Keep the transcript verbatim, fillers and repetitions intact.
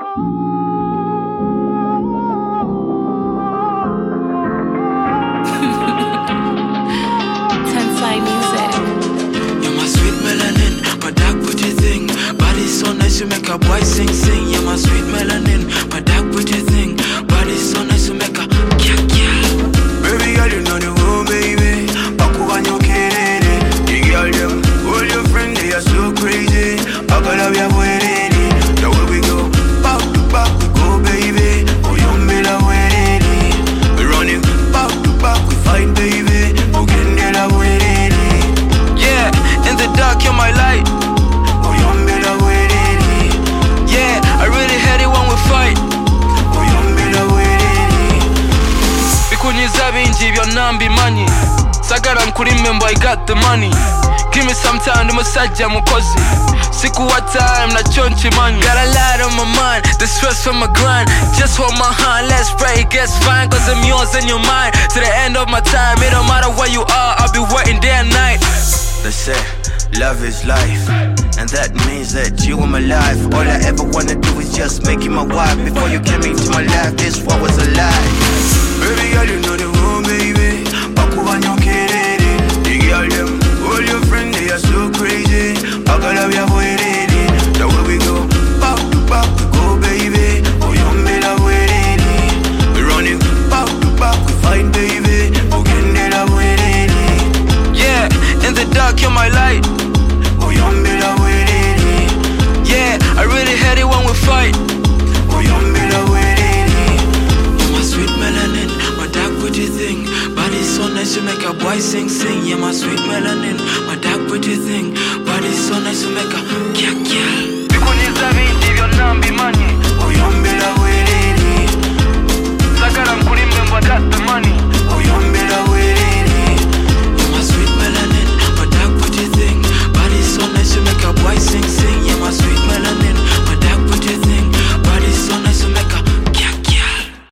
Tensai music. You're my sweet melanin, my dark pretty thing. Body so nice you make a boy sing sing. You're my sweet melanin, my dark pretty thing. Body so nice you make a kya kya. Baby girl you know the rule baby. Baku wanyokere. The girl them, all your friends they are so crazy. I love your boy lady. Now where we go, back to back we go baby. Oh you me la lady. We running back to back we fight baby. Oh get me la lady. Yeah, in the dark you're my light. Oh you me la lady. Yeah, I really hate it when we fight. Oh you me la lady. Bikunyiza bingi byo nambi money. Sagara nkurime mbo I got the money. Give me some time to massage mukozi. Siku wa time na chonchi money. Got a lot on my mind, the stress from my grind. Just hold my hand, let's pray it gets fine. Cause I'm yours and your mind. To the end of my time, it don't matter where you are, I'll be waiting day and night. They say, love is life, and that means that you are my life. All I ever wanna do is just make you my wife. Before you came into my life, this one was a lie. Baby girl, you know the rule.